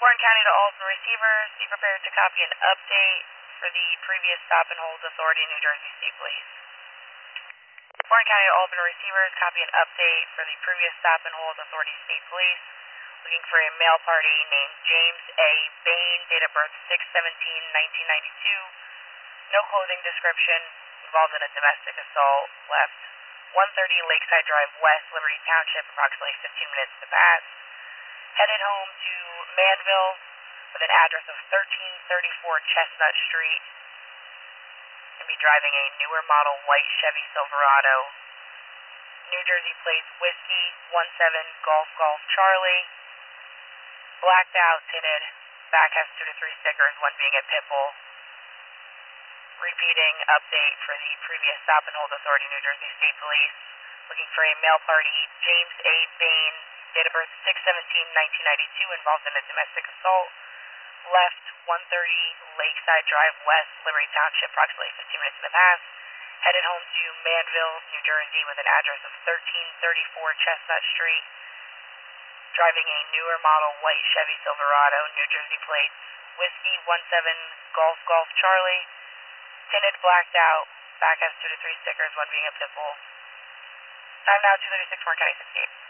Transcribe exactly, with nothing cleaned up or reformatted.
Warren County to all the receivers, be prepared to copy an update for the previous stop and hold authority, New Jersey State Police. Warren County to all the receivers, copy an update for the previous stop and hold authority, State Police. Looking for a male party named James A. Bain, date of birth six seventeen nineteen ninety-two. No clothing description, involved in a domestic assault, left one thirty Lakeside Drive West, Liberty Township, approximately fifteen minutes to pass. Headed home to Manville with an address of thirteen thirty-four Chestnut Street. And be driving a newer model white Chevy Silverado. New Jersey plates Whiskey one seven Golf Golf Charlie. Blacked out, tinted. Back has two to three stickers, one being a Pitbull. Repeating update for the previous stop and hold authority, New Jersey State Police. Looking for a male party, James A. Bain, date of birth six seventeen nineteen ninety-two, involved in a domestic assault. Left one thirty Lakeside Drive West, Liberty Township, approximately fifteen minutes to pass. Headed home to Manville, New Jersey with an address of thirteen thirty-four Chestnut Street. Driving a newer model white Chevy Silverado, New Jersey plates Whiskey one seven Golf Golf Charlie. Tinted, blacked out. Back has two to three stickers, one being a Pitbull. Time now two thirty-six Warren County sixty-eight.